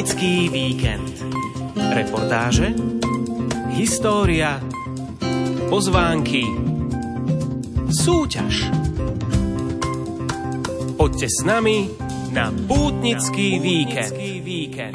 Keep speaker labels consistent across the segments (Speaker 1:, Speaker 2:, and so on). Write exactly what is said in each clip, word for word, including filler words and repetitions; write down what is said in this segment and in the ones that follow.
Speaker 1: Pútnický víkend. Reportáže, história, pozvánky, súťaž. Poďte s nami na Pútnický víkend.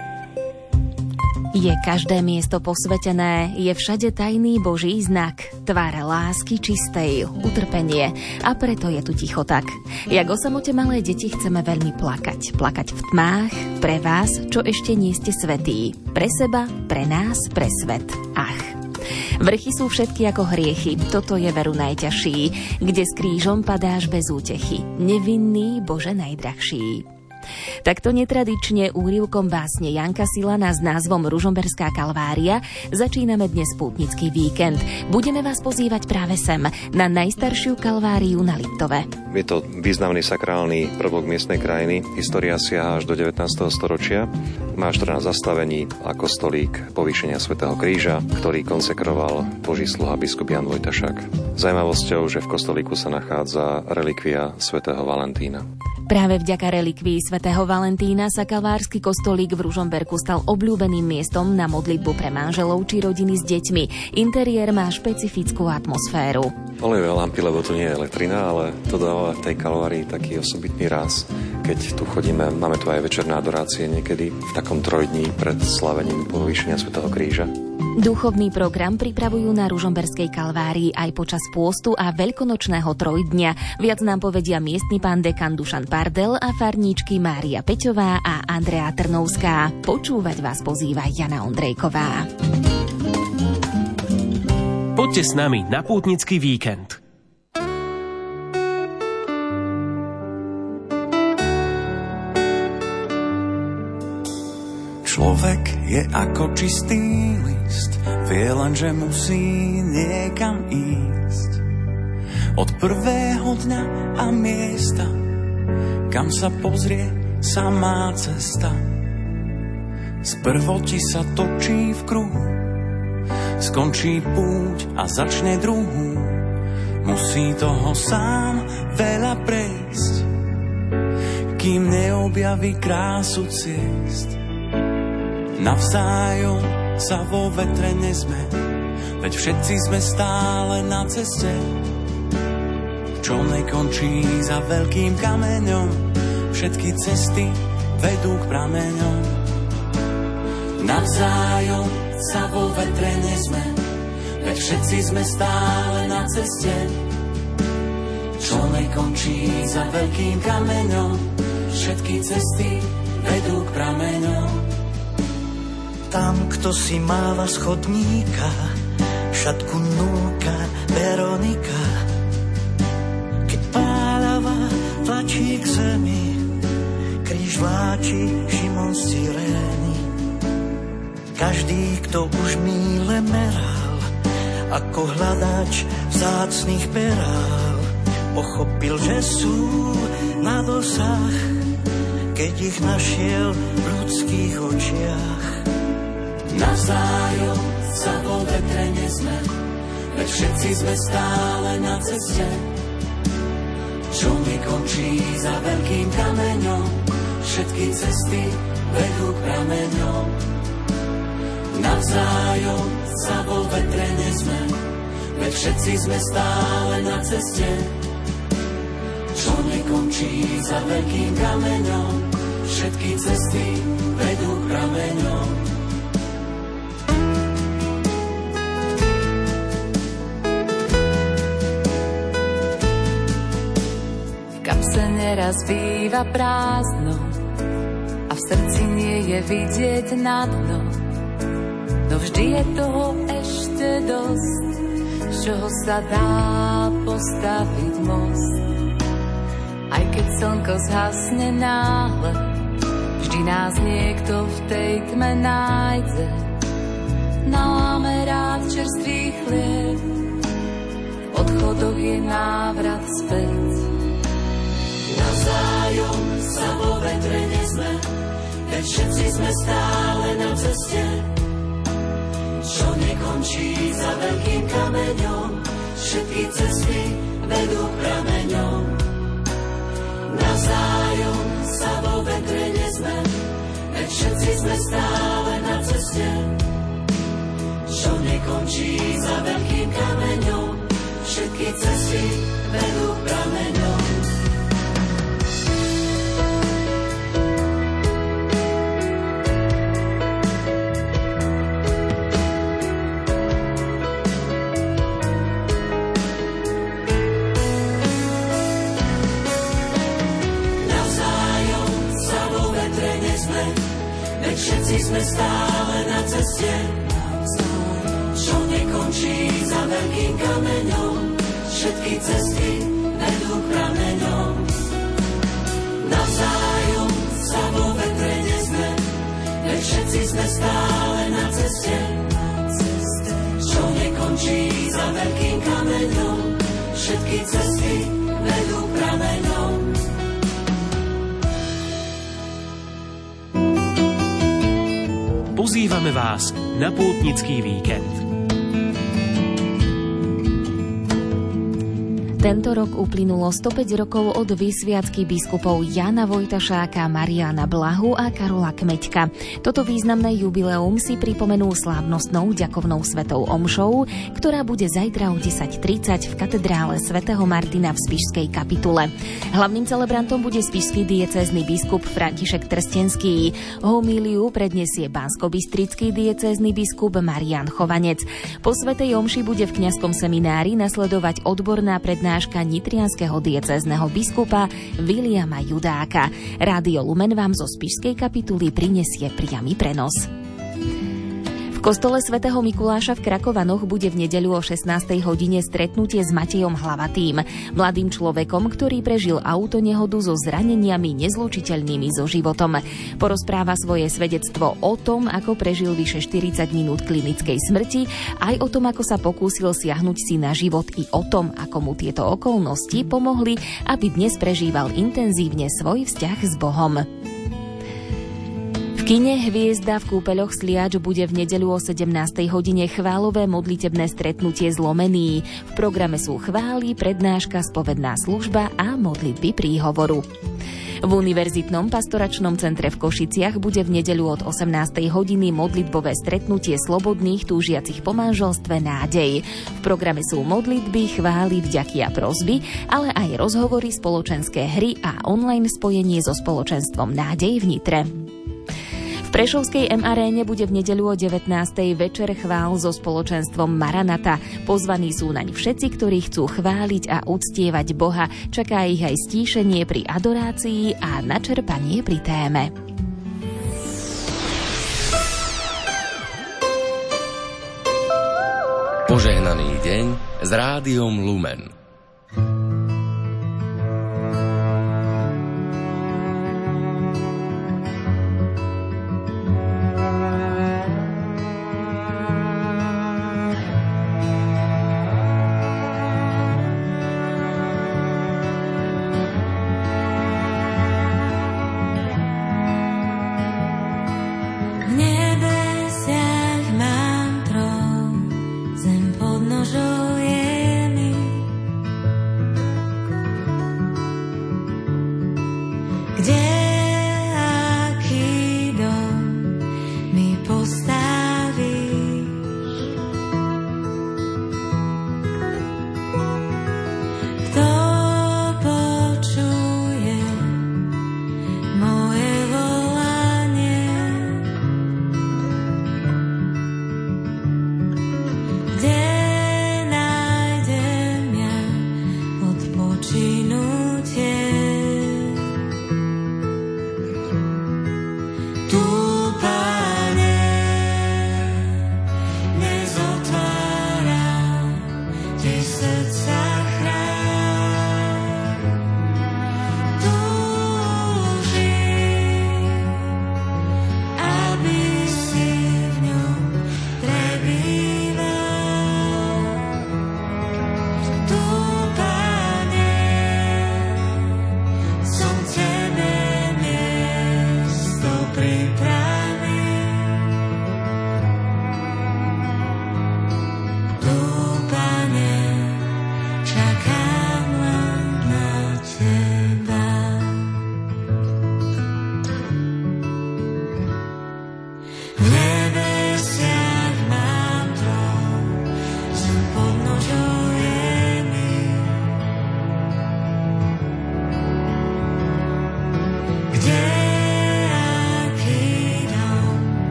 Speaker 2: Je každé miesto posvetené, je všade tajný Boží znak, tvár lásky čistej, utrpenie, a preto je tu ticho tak. Jak o samote malé deti chceme veľmi plakať. Plakať v tmách, pre vás, čo ešte nie ste svätí. Pre seba, pre nás, pre svet. Ach. Vrchy sú všetky ako hriechy, toto je veru najťažší, kde s krížom padáš bez útechy. Nevinný, Bože najdrahší. Takto netradične úryvkom básne Janka Silana s názvom Ružomberská kalvária začíname dnes Pútnický víkend. Budeme vás pozývať práve sem, na najstaršiu kalváriu na Liptove.
Speaker 3: Je to významný sakrálny prvok miestnej krajiny. História siaha až do devätnásteho storočia. Má štrnásť zastavení a kostolík povýšenia svätého Kríža, ktorý konsekroval Boží sluha biskup Jan Vojtašák. Zajímavosťou, že v kostolíku sa nachádza relikvia svätého Valentína.
Speaker 2: Práve vďaka relikvii svätého Valentína sa kalvársky kostolík v Ružomberku stal obľúbeným miestom na modlitbu pre manželov či rodiny s deťmi. Interiér má špecifickú atmosféru.
Speaker 3: Olejové lampy, lebo tu nie je elektrina, ale to dáva tej kalvárii taký osobitný ráz. Keď tu chodíme, máme tu aj večerné adorácie niekedy v takom trojdní pred slavením povýšenia svätého Kríža.
Speaker 2: Duchovný program pripravujú na Ružomberskej kalvárii aj počas pôstu a veľkonočného trojdňa. Viac nám povedia miestny pán dekan Dušan Pardel a farníčky Mária Peťová a Andrea Trnovská. Počúvať vás pozýva Jana Ondrejková.
Speaker 1: Poďte s nami na Pútnický víkend.
Speaker 4: Človek je ako čistý list, vie len, že musí niekam ísť. Od prvého dňa a miesta, kam sa pozrie, samá cesta. Sprvo ti sa točí v kruhu, skončí púť a začne druhú. Musí toho sám veľa prejsť, kým neobjaví krásu ciest. Navzájom sa vo vetre nezme, veď všetci sme stále na ceste, čo nekončí za veľkým kameňom. Všetky cesty vedú k prameňom. Navzájom sa vo vetre nezme, veď všetci sme stále na ceste, čo nekončí za veľkým kameňom. Všetky cesty vedú k prameňom.
Speaker 5: Tam, kto si máva schodníka, šatku núka Veronika. Keď pálava tlačí k zemi, kríž vláči Šimon z Cyrény. Každý, kto už míle meral, ako hľadač vzácnych perál, pochopil, že sú na dosah, keď ich našiel v ľudských očiach.
Speaker 4: Navzájom sa vo vetre nezme, veď všetci sme stále na ceste, čo nekončí za veľkým kameňom. Všetky cesty vedú k prameňom. Navzájom sa vo vetre nezme, veď všetci sme stále na ceste, čo nekončí za veľkým kameňom. Všetky cesty vedú k prameňom.
Speaker 6: Neraz býva prázdno a v srdci nie je vidieť na dno, no vždy je toho ešte dosť, z čoho sa dá postaviť most. Aj keď slnko zhasne náhle, vždy nás niekto v tej tme nájde. Máme rád čerstvý chlieb, v odchodoch je návrat späť.
Speaker 4: Navzájom sa vo vetre nezme, veď všetci sme stále na ceste, čo nekončí za veľkým kameňom. Všetky cesty vedú k prameňom. Navzájom sa vo vetre nezme, veď všetci
Speaker 7: sme stále na ceste, čo nekončí za veľkým kameňom. Všetky cesty vedú prameňom. Navzájom sa vo vetre nezme, veď všetci sme stále na ceste, čo nekončí za veľkým kameňom. Všetky cesty vedú k prameňom. Navzájom sa vo vetre nezme, veď všetci sme stále na ceste, čo nekončí za veľkým kameňom. Všetky cesty vedú k prameňom.
Speaker 1: Pozývame vás na pútnický víkend.
Speaker 2: Tento rok uplynulo stopäť rokov od vysviacky biskupov Jána Vojtašáka, Mariána Blahu a Karola Kmeďka. Toto významné jubileum si pripomenú slávnostnou ďakovnou svetou omšou, ktorá bude zajtra o desať tridsať v katedrále svätého Martina v Spišskej kapitule. Hlavným celebrantom bude spišský diecézny biskup František Trstenský. Homíliu predniesie banskobystrický diecézny biskup Marián Chovanec. Po svätej omši bude v kňazskom seminári nasledovať odborná prednáška nitrianskeho diecézneho biskupa Viliama Judáka. Rádio Lumen vám zo Spišskej kapituly prinesie priamy prenos. V kostole svätého Mikuláša v Krakovanoch bude v nedeľu o šestnástej hodine stretnutie s Matejom Hlavatým, mladým človekom, ktorý prežil autonehodu so zraneniami nezlučiteľnými so životom. Porozpráva svoje svedectvo o tom, ako prežil vyše štyridsať minút klinickej smrti, aj o tom, ako sa pokúsil siahnuť si na život, i o tom, ako mu tieto okolnosti pomohli, aby dnes prežíval intenzívne svoj vzťah s Bohom. V kine Hviezda v kúpeľoch Sliač bude v nedeľu o sedemnástej hodine chválové modlitebné stretnutie Zlomený. V programe sú chvály, prednáška, spovedná služba a modlitby príhovoru. V Univerzitnom pastoračnom centre v Košiciach bude v nedeľu od osemnástej hodiny modlitbové stretnutie slobodných túžiacich po manželstve Nádej. V programe sú modlitby, chvály, vďaky a prosby, ale aj rozhovory, spoločenské hry a online spojenie so spoločenstvom Nádej v Nitre. V Prešovskej em aréne bude v nedeľu o devätnástej večer chvál so spoločenstvom Maranata. Pozvaní sú naň všetci, ktorí chcú chváliť a uctievať Boha. Čaká ich aj stíšenie pri adorácii a načerpanie pri téme.
Speaker 8: Požehnaný deň s Rádiom Lumen.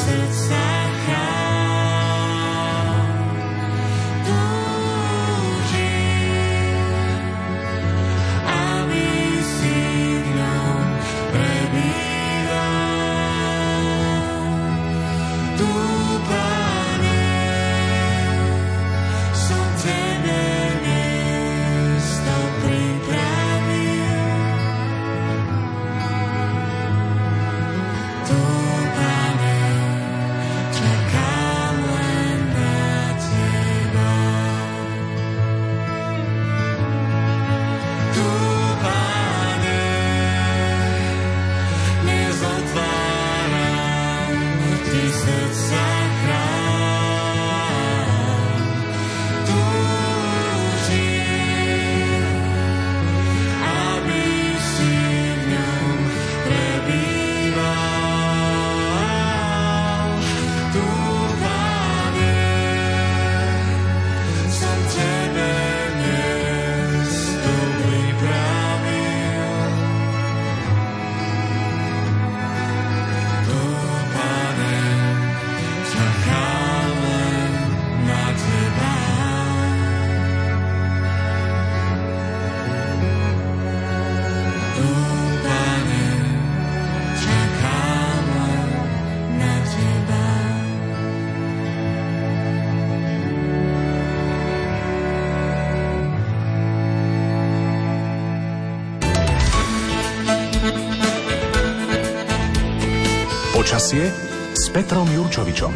Speaker 7: srdca chrám. Túžim, aby si v ňom prebýval. Tu, Pane, som Tebe miesto pripravil. Tu, Pane, čakám len na Teba. Tu, Pane, dnes otváram Ti srdca chrám. Túžim, aby si v ňom prebýval. Tu, Pane, som Tebe miesto pripravil. Tu, Pane, čakám len na Teba. Tu, Pane, čakám len na Teba.
Speaker 9: Počasie s Petrom Jurčovičom.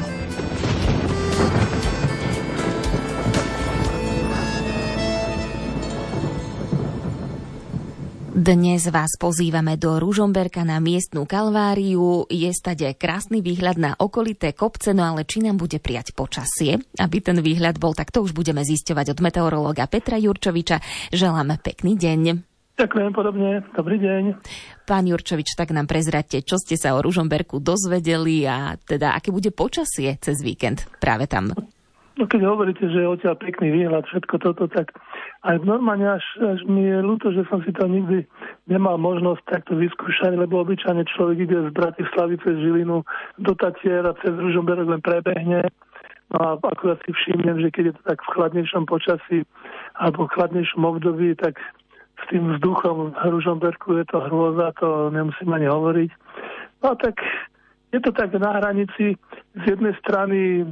Speaker 2: Dnes vás pozývame do Ružomberka na miestnu kalváriu. Je stade krásny výhľad na okolité kopce, no ale či nám bude prijať počasie, aby ten výhľad bol, tak to už budeme zisťovať od meteorológa Petra Jurčoviča. Želáme pekný deň.
Speaker 10: Ďakujem podobne. Dobrý deň.
Speaker 2: Pán Jurčovič, tak nám prezraďte, čo ste sa o Ružomberku dozvedeli a teda aké bude počasie cez víkend práve tam.
Speaker 10: No keď hovoríte, že je odtiaľ pekný výhľad, všetko toto, tak aj normálne až, až mi je ľúto, že som si to nikdy nemal možnosť takto vyskúšať, lebo obyčajne človek ide z Bratislavy cez Žilinu do Tatier a cez Ružomberok len prebehne. No a akurát si všimnem, že keď je to tak v chladnejšom počasí alebo v chladnejšom období, tak s tým vzduchom v Ružomberku je to hrôza, to nemusím ani hovoriť. No tak je to tak na hranici, z jednej strany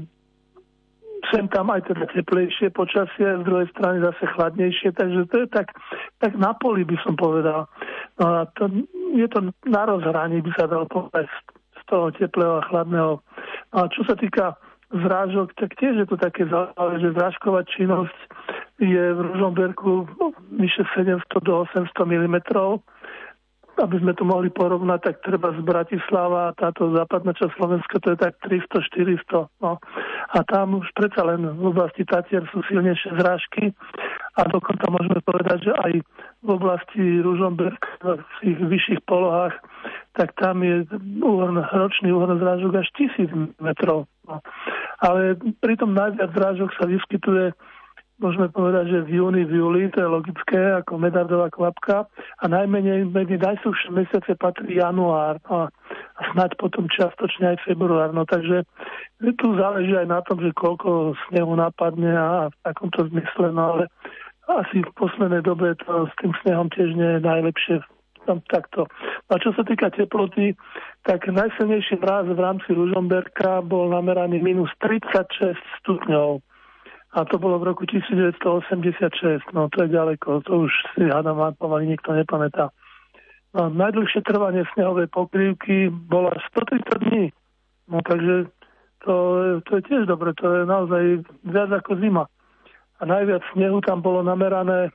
Speaker 10: sem tam aj teda teplejšie počasie, z druhej strany zase chladnejšie, takže to je tak, tak na poli, by som povedal. No a to, je to na rozhraní, by sa dalo povedať, z toho teplého a chladného. No a čo sa týka zrážok, tak tiež je to také zaujímavé, že zrážková činnosť je v Ružomberku vyše sedemsto do osemsto milimetrov. Aby sme to mohli porovnať, tak treba z Bratislava, táto západná časť Slovenska, to je tak tristo štyristo. No. A tam už predsa len v oblasti Tatier sú silnejšie zrážky a dokonca môžeme povedať, že aj v oblasti Ružomberk v tých vyšších polohách, tak tam je úhon, ročný úhon zrážok až tisíc metrov. No. Ale pritom najviac zrážok sa vyskytuje, môžeme povedať, že v júni, v júli, to je logické, ako medardová kvapka. A najmenej medzi najsuchšie mesiace patrí január a, a snáď potom čiastočne aj február. No takže tu záleží aj na tom, že koľko snehu napadne a v takomto zmysle. No ale asi v poslednej dobe to s tým snehom tiež nie je najlepšie tam takto. A čo sa týka teploty, tak najsilnejší mráz v rámci Ružomberka bol nameraný minus tridsaťšesť stupňov. A to bolo v roku devätnásťstoosemdesiatšesť. No to je ďaleko, to už si hádam pomaly nikto nepamätá. No, najdlhšie trvanie snehovej pokrývky bolo až stotridsať dní. No takže to, to je tiež dobre, to je naozaj viac ako zima. A najviac snehu tam bolo namerané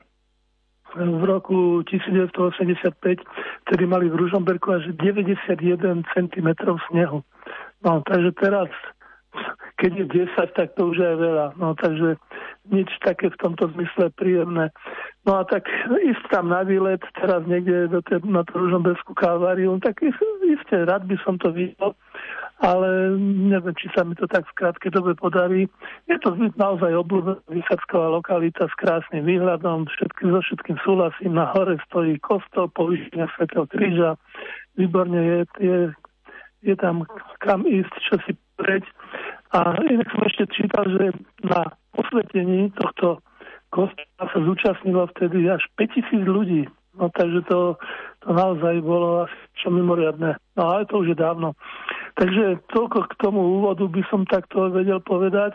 Speaker 10: v roku devätnásťstoosemdesiatpäť, ktorý mali v Ružomberku až deväťdesiatjeden centimetrov snehu. No takže teraz keď je desať, tak to už je veľa. No takže nič také v tomto zmysle príjemné. No a tak ísť tam na výlet, teraz niekde do te, na tú Ružomberskú kalváriu, tak isté, rád by som to videl, ale neviem, či sa mi to tak v krátkej dobe podarí. Je to naozaj obľúbená vysádzková lokalita s krásnym výhľadom, všetky, so všetkým súhlasím. Na hore stojí kostol povýšenia Svätého Kríža. Výborne je, je je tam kam ísť, čo si preť. A inak som ešte čítal, že na posvetení tohto kostola sa zúčastnilo vtedy až päťtisíc ľudí. No takže to, to naozaj bolo asi čo mimoriadne. No ale to už je dávno. Takže toľko k tomu úvodu by som takto vedel povedať.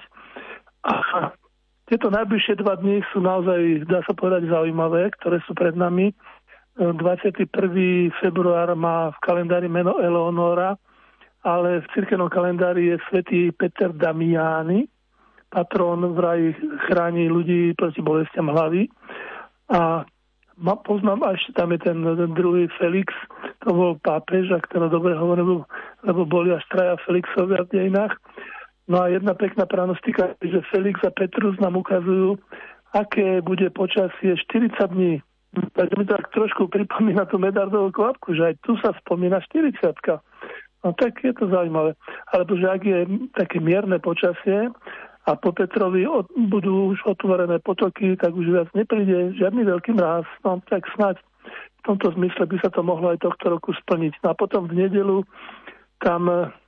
Speaker 10: A tieto najbližšie dva dni sú naozaj, dá sa povedať, zaujímavé, ktoré sú pred nami. dvadsiateho prvého februára má v kalendári meno Eleonora, ale v cirkevnom kalendári je svätý Peter Damiani. Patrón vraj chráni ľudí proti bolestiam hlavy. A poznám, a ešte tam je ten, ten druhý Felix, to bol pápež, ak to dobre hovorím, lebo boli až traja Felixovia v dejinách. No a jedna pekná pranostika, že Felix a Petrus nám ukazujú, aké bude počasie štyridsať dní. Takže mi to tak trošku pripomína tú medardovú kvapku, že aj tu sa spomína štyridsiatka. No tak je to zaujímavé. Alebo že ak je také mierne počasie, a po Petrovi od, budú už otvorené potoky, tak už viac nepríde žiadny veľký mráz. No tak snáď v tomto zmysle by sa to mohlo aj tohto roku splniť. No a potom v nedeľu tam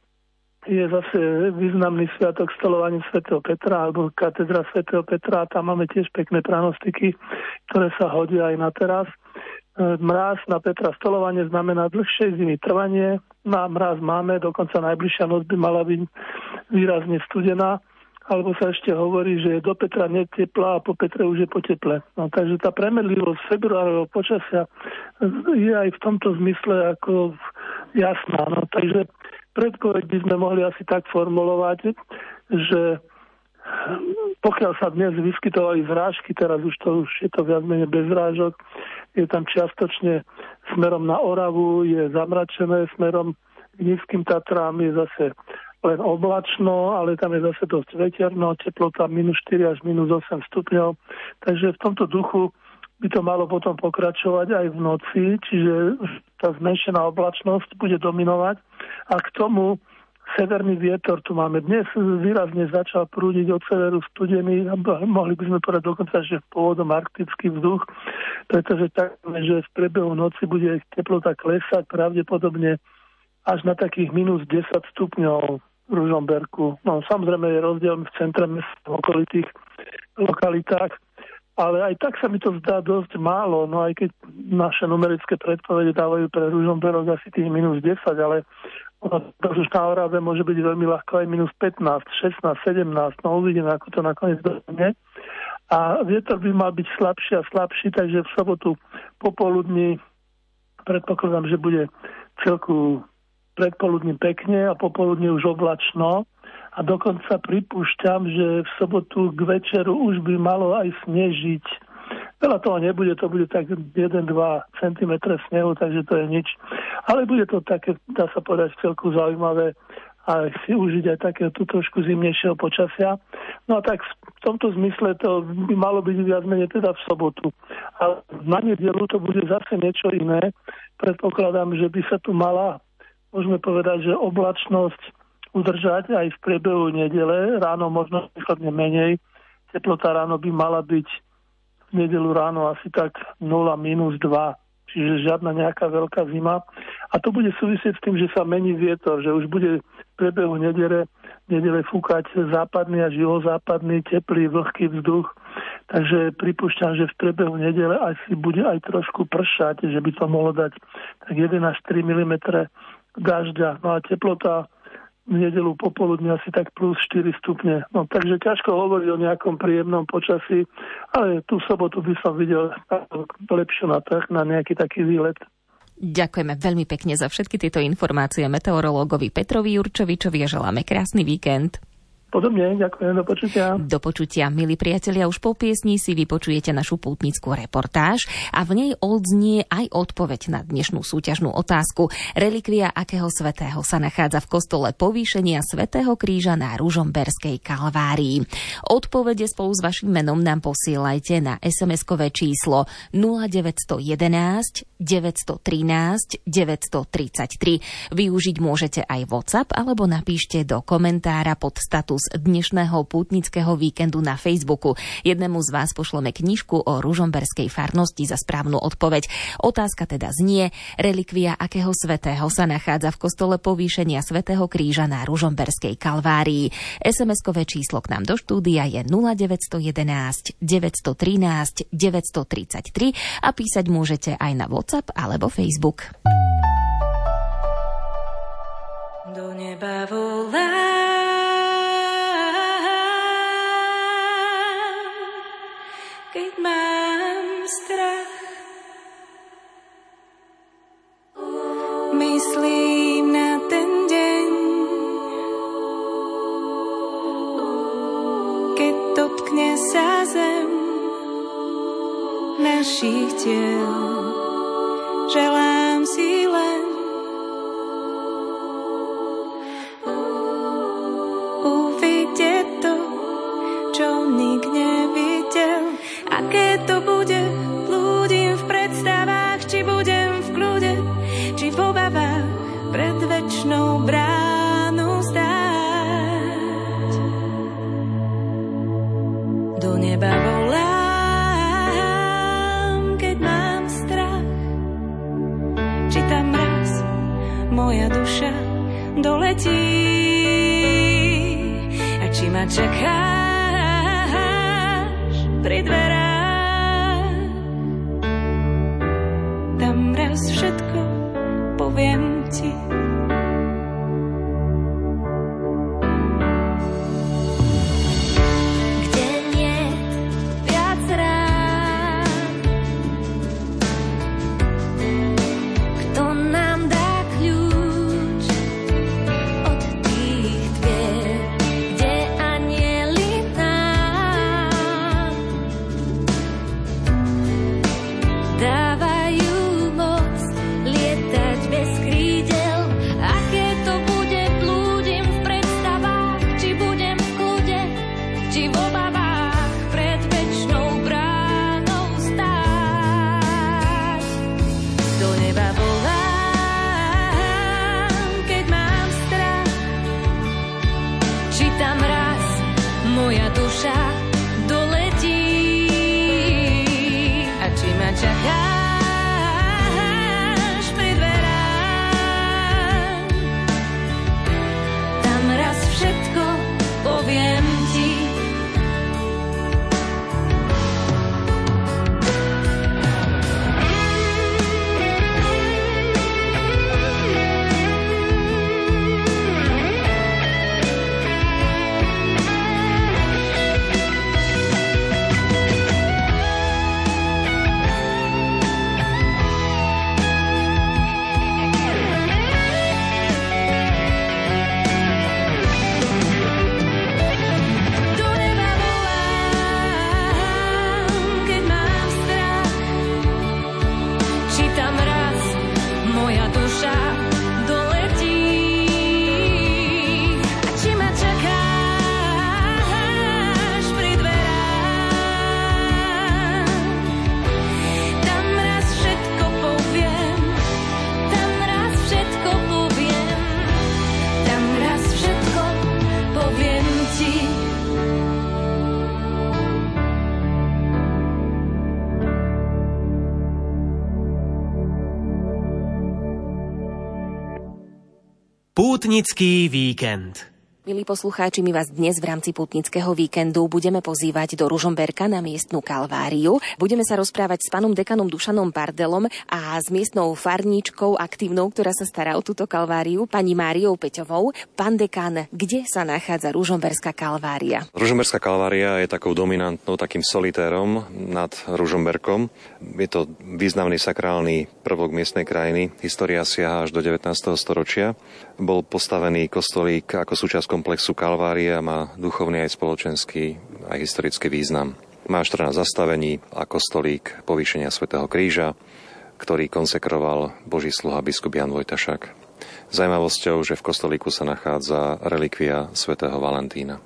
Speaker 10: je zase významný sviatok stolovania svätého Petra alebo katedra svätého Petra. Tam máme tiež pekné pranostiky, ktoré sa hodia aj na teraz. Mráz na Petra stolovanie znamená dlhšie zimy trvanie. Na mráz máme, dokonca najbližšia noc by mala byť výrazne studená. Alebo sa ešte hovorí, že do Petra neteplá a po Petre už je po teple. No, takže tá premenlivosť februárového počasia je aj v tomto zmysle ako jasná. No, takže predpoveď by sme mohli asi tak formulovať, že pokiaľ sa dnes vyskytovali zrážky, teraz už to už je to viac menej bez zrážok, je tam čiastočne smerom na Oravu, je zamračené, smerom k nízkym Tatrám je zase len oblačno, ale tam je zase dosť veterno, teplota minus štyri až minus osem stupňov. Takže v tomto duchu by to malo potom pokračovať aj v noci, čiže tá zmenšená oblačnosť bude dominovať. A k tomu severný vietor tu máme. Dnes výrazne začal prúdiť od severu studený, mohli by sme povedať dokonca, že v pôvodom arktický vzduch, pretože tak, že v priebehu noci bude teplota klesať pravdepodobne až na takých minus desať stupňov v Ružomberku. No samozrejme je rozdiel v centre mesta, v okolitých lokalitách, ale aj tak sa mi to zdá dosť málo, no aj keď naše numerické predpovede dávajú pre Ružomberok asi tých minus desať, ale ono už na Orave môže byť veľmi ľahko aj minus pätnásť, šestnásť, sedemnásť, no uvidíme, ako to nakoniec dopadne. A vietor by mal byť slabší a slabší, takže v sobotu popoludní predpokladám, že bude celku predpoludní pekne a popoludní už oblačno a dokonca pripúšťam, že v sobotu k večeru už by malo aj snežiť. Veľa toho nebude, to bude tak jeden až dva centimetre snehu, takže to je nič. Ale bude to také, dá sa povedať, celku zaujímavé a si užiť aj takého tu trošku zimnejšieho počasia. No a tak v tomto zmysle to by malo byť viac menej teda v sobotu. A na nedeľu to bude zase niečo iné. Predpokladám, že by sa tu mala, môžeme povedať, že oblačnosť udržať aj v priebehu nedele. Ráno možno východne menej. Teplota ráno by mala byť v nedeľu ráno asi tak nula minus dva. Čiže žiadna nejaká veľká zima. A to bude súvisieť s tým, že sa mení vietor, že už bude v priebehu nedele, nedele fúkať západný a juhozápadný teplý, vlhký vzduch. Takže pripúšťam, že v priebehu nedele asi bude aj trošku pršať, že by to mohlo dať tak jeden až tri milimetre dažďa. No a teplota v nedeľu popoludne asi tak plus štyri stupne. No takže ťažko hovoriť o nejakom príjemnom počasí, ale tú sobotu by som videl lepšiu na trh, na nejaký taký výlet.
Speaker 2: Ďakujeme veľmi pekne za všetky tieto informácie meteorológovi Petrovi Jurčovičovi a želáme krásny víkend.
Speaker 10: Podobne, ďakujem, do počutia.
Speaker 2: Do počutia, milí priatelia, už po piesni si vypočujete našu pútnickú reportáž a v nej odznie aj odpoveď na dnešnú súťažnú otázku. Relikvia akého svätého sa nachádza v kostole Povýšenia svätého Kríža na Ružomberskej Kalvárii? Odpovede spolu s vašim menom nám posielajte na es em eskové číslo nula deväť jeden jedna, deväť jedna tri, deväť tri tri. Využiť môžete aj WhatsApp alebo napíšte do komentára pod status z dnešného pútnického víkendu na Facebooku. Jednému z vás pošleme knižku o ružomberskej farnosti za správnu odpoveď. Otázka teda znie, relikvia akého svätého sa nachádza v kostole Povýšenia svätého Kríža na Ružomberskej Kalvárii. es em eskové číslo k nám do štúdia je nula deväť jedna jedna, deväť jedna tri, deväť tri tri a písať môžete aj na WhatsApp alebo Facebook.
Speaker 11: Do neba volám, keď mám strach. Myslím na ten deň, keď dotkne sa zem našich tiel. Želám si len uvidieť to, čo nik nevidel. Aké to bude, blúdim v predstavách, či budem v kľude, či v obavách pred večnou bránou stáť. Do neba volám, keď mám strach, či tam raz moja duša doletí a či ma čakáš pri dverách. Tam raz všetko poviem ti.
Speaker 12: Kde nie viac rád, kto nám dá kľúč od tých dvier, kde anjeli nám dávajú moc lietať bez krídel. Aké to bude, blúdim v predstavách, či budem v kľude, či v obavách pred večnou bránou stáť. Do neba volám, keď mám strach, či tam raz moja duša doletí a či ma čakáš pri dverách. Tam raz všetko poviem ti. Do neba volám, keď mám strach, či tam raz moja duša doletí a či ma čakáš pri dverách. Tam raz všetko poviem, tam raz všetko poviem, tam raz všetko poviem ti.
Speaker 1: Pútnický víkend.
Speaker 2: Milí poslucháči, my vás dnes v rámci pútnického víkendu budeme pozývať do Ružomberka na miestnu Kalváriu. Budeme sa rozprávať s pánom dekanom Dušanom Pardelom a s miestnou farníčkou aktívnou, ktorá sa stará o túto Kalváriu, pani Máriou Peťovou. Pán dekan, kde sa nachádza Ružomberská Kalvária?
Speaker 3: Ružomberská Kalvária je takou dominantnou, takým solitérom nad Ružomberkom. Je to významný sakrálny prvok miestnej krajiny. História siaha až do devätnásteho storočia. Bol postavený kostolík ako súčasť komplexu Kalvárie a má duchovný aj spoločenský aj historický význam. Má štrnásť zastavení a kostolík Povýšenia svätého Kríža, ktorý konsekroval Boží sluha biskup Jan Vojtašák. Zajímavosťou, že v kostolíku sa nachádza relikvia svätého Valentína.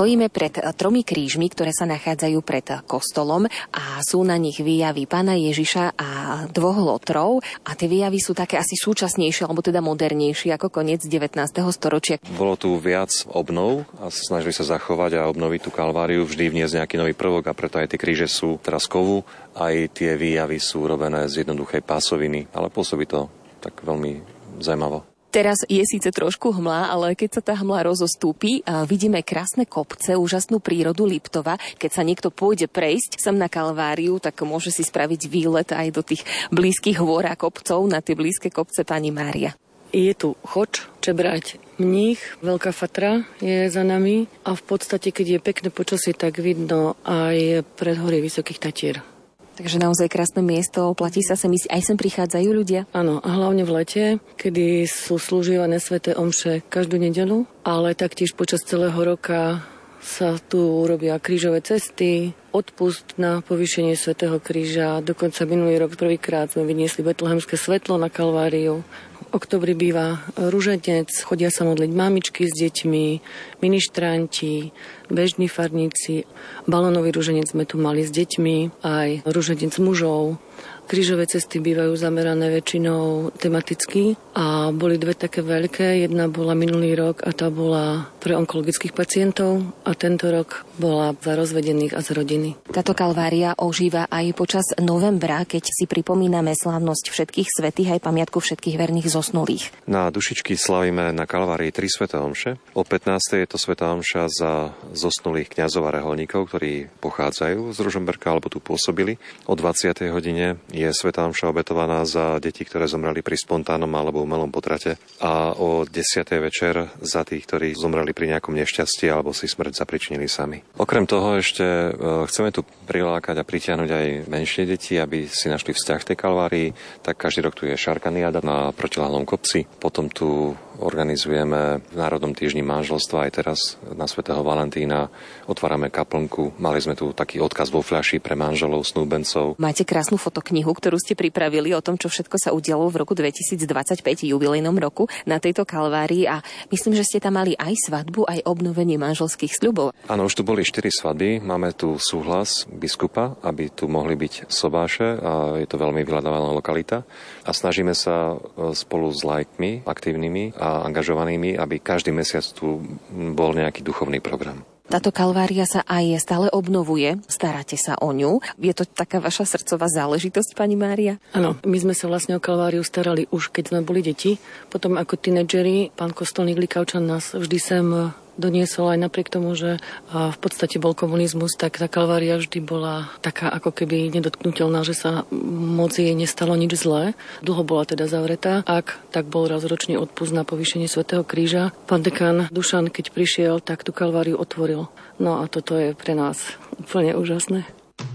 Speaker 2: Stojíme pred tromi krížmi, ktoré sa nachádzajú pred kostolom a sú na nich výjavy Pána Ježiša a dvoch lotrov a tie výjavy sú také asi súčasnejšie, alebo teda modernejšie ako koniec devätnásteho storočia.
Speaker 3: Bolo tu viac obnov a snažili sa zachovať a obnoviť tú Kalváriu, vždy vniesť nejaký nový prvok a preto aj tie kríže sú teraz kovu, aj tie výjavy sú robené z jednoduchej pásoviny, ale pôsobí to tak veľmi zaujímavo.
Speaker 2: Teraz je síce trošku hmla, ale keď sa tá hmla rozostúpi, vidíme krásne kopce, úžasnú prírodu Liptova. Keď sa niekto pôjde prejsť sem na Kalváriu, tak môže si spraviť výlet aj do tých blízkych hôr a kopcov na tie blízke kopce Pani Mária.
Speaker 13: Je tu Choč, Čebrať, Mních, Veľká Fatra je za nami a v podstate, keď je pekné počasie, tak vidno aj predhorie Vysokých Tatier.
Speaker 2: Takže naozaj krásne miesto, oplatí sa sem ísť, aj sem prichádzajú ľudia?
Speaker 13: Áno, a hlavne v lete, kedy sú slúžívané sväté omše každú nedeľu, ale taktiež počas celého roka sa tu urobia krížové cesty, odpust na povýšenie svätého kríža. Dokonca minulý rok prvýkrát sme vyniesli betlehemské svetlo na Kalváriu. V oktobri býva ruženec, chodia sa modliť mamičky s deťmi, ministranti, bežní farníci. Balónový ruženec sme tu mali s deťmi, aj ruženec mužov. Krížové cesty bývajú zamerané väčšinou tematicky a boli dve také veľké. Jedna bola minulý rok a tá bola pre onkologických pacientov a tento rok bola za rozvedených a za rodiny.
Speaker 2: Táto Kalvária ožíva aj počas novembra, keď si pripomíname slávnosť všetkých svätých aj pamiatku všetkých verných zosnulých.
Speaker 3: Na dušičky slavíme na Kalvárii tri sväté omše. O pätnástej je to svätá omša za zosnulých kňazov a reholníkov, ktorí pochádzajú z Ružomberka alebo tu pôsobili. O dvadsiatej hodine je svätá omša obetovaná za deti, ktoré zomreli pri spontánnom alebo umelom potrate a o desiatej večer za tých, ktorí zomreli pri nejakom nešťastí alebo si smrť zapričinili sami. Okrem toho ešte chceme tu prilákať a pritiahnuť aj menšie deti, aby si našli vzťah k tej Kalvárii. Tak každý rok tu je šarkaniáda na protiľahlom kopci. Potom tu organizujeme v Národnom týždni manželstva aj teraz na svätého Valentína. Otvárame kaplnku. Mali sme tu taký odkaz vo fľaši pre manželov, snúbencov.
Speaker 2: Máte krásnu fotoknihu, ktorú ste pripravili o tom, čo všetko sa udialo v roku dvetisícdvadsaťpäť, jubilejnom roku na tejto Kalvárii a myslím, že ste tam mali aj svadbu, aj obnovenie manželských sľubov.
Speaker 3: Áno, už tu boli štyri svadby. Máme tu súhlas biskupa, aby tu mohli byť sobáše a je to veľmi vyhľadávaná lokalita. A snažíme sa spolu s laikmi aktívnymi a angažovanými, aby každý mesiac tu bol nejaký duchovný program.
Speaker 2: Táto Kalvária sa aj stále obnovuje, staráte sa o ňu. Je to taká vaša srdcová záležitosť, Pani Mária?
Speaker 13: Áno, my sme sa vlastne o Kalváriu starali už keď sme boli deti. Potom ako tínedžeri, pán kostolník Likavčan nás vždy sem doniesol aj napriek tomu, že v podstate bol komunizmus, tak tá Kalvária vždy bola taká ako keby nedotknutelná, že sa moc jej nestalo nič zlé. Dlho bola teda zavretá. Ak tak bol raz ročný odpust na povýšenie svätého kríža. Pán dekán Dušan, keď prišiel, tak tú Kalváriu otvoril. No a toto je pre nás úplne úžasné.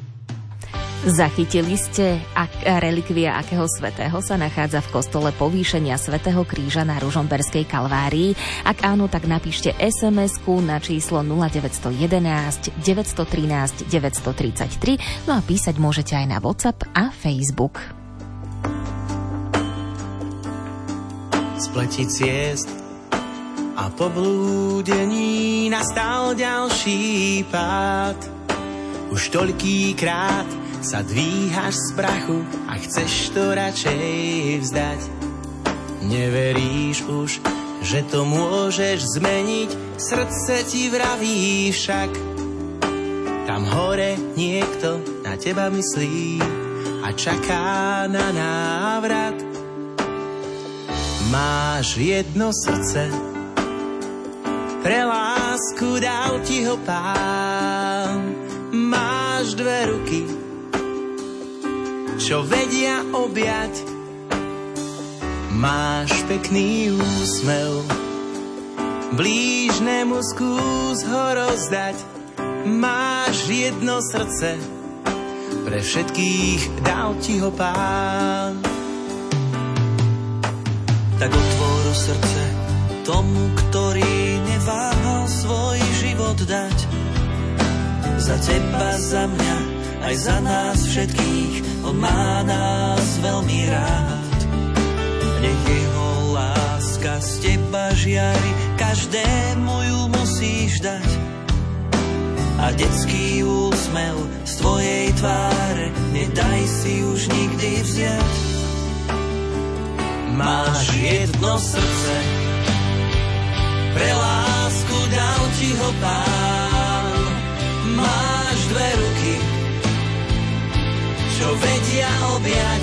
Speaker 2: Zachytili ste, ak relikvia akého svätého sa nachádza v kostole povýšenia svätého kríža na Ružomberskej Kalvárii? Ak áno, tak napíšte es em esku na číslo nula deväť jeden jedna, deväť jedna tri, deväť tri tri, no a písať môžete aj na WhatsApp a Facebook.
Speaker 14: Spleti ciest a po blúdení nastal ďalší pád. Už toľkýkrát sa dvíhaš z prachu a chceš to radšej vzdať. Neveríš už, že to môžeš zmeniť, srdce ti vraví však. Tam hore niekto na teba myslí a čaká na návrat. Máš jedno srdce, pre lásku dal ti ho Pán. Máš dve ruky, čo vedia objať. Máš pekný úsmev, blížnemu skús ho rozdať. Máš jedno srdce, pre všetkých dal ti ho Pán.
Speaker 5: Tak otvor srdce tomu, ktorý neváhal svoj život dať. Za teba, za mňa, aj za nás všetkých, on má nás veľmi rád. Nech jeho láska z teba žiari, každému ju musíš dať. a detský úsmev z tvojej tváre nedaj si už nikdy vziať. Máš jedno srdce, pre lásku dal ti ho Pán. Máš dve ruky, čo vedia objať.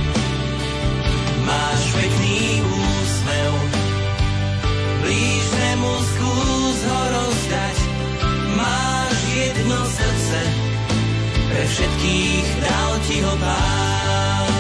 Speaker 5: Máš pekný úsmev, blížnemu skús ho rozdať. Máš jedno srdce, pre všetkých dal ti ho Pán.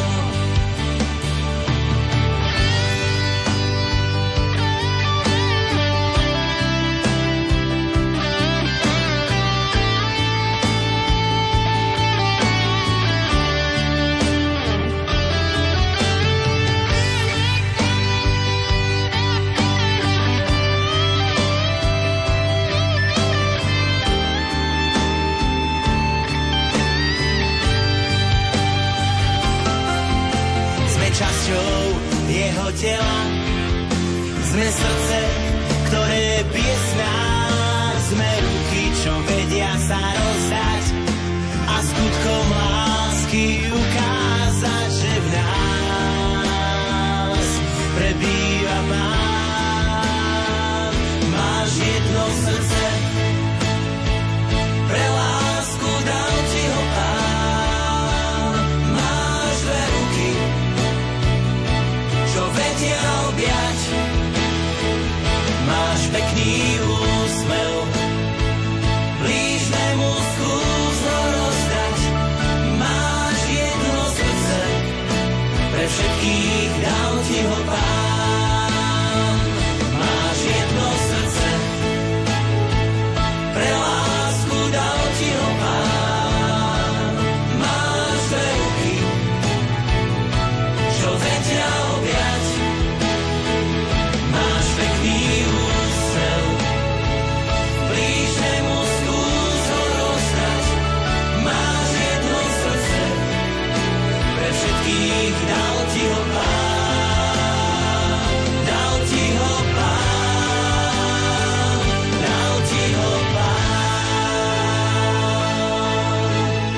Speaker 14: Časťou jeho tela sme srdce, ktoré bije s nás. Sme ruky, čo vedia sa rozdať a skutkom lásky ukázať, že v nás prebýva Pán. Máš jedno srdce, pre lásku dal ti ho Pán. Máš dve ruky, čo vedia objať. Máš pekný úsmev, blížnemu skús ho rozdať. Máš jedno srdce, pre všetkých dal ti ho Pán. Máš jedno srdce, pre lásku dal ti ho Pán. Máš dve ruky, čo vedia objať. Máš pekný úsmev, blížnemu skús ho rozdať. Máš jedno srdce, pre všetkých dal ti ho Pán. Dal ti ho Pán, dal ti ho Pán.